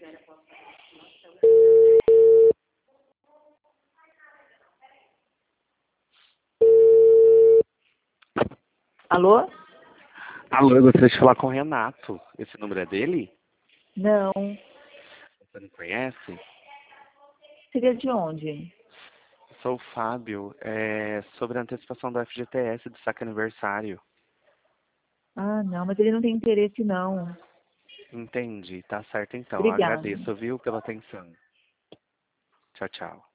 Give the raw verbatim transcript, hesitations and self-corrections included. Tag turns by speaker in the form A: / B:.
A: Alô?
B: Alô, eu gostaria de falar com o Renato. Esse número é dele?
A: Não.
B: Você não conhece?
A: Seria de onde?
B: Sou o Fábio. É sobre a antecipação do F G T S do saque aniversário.
A: Ah, não, mas ele não tem interesse, não.
B: Entendi. Tá certo então.
A: Obrigada.
B: Agradeço, viu, pela atenção. Tchau, tchau.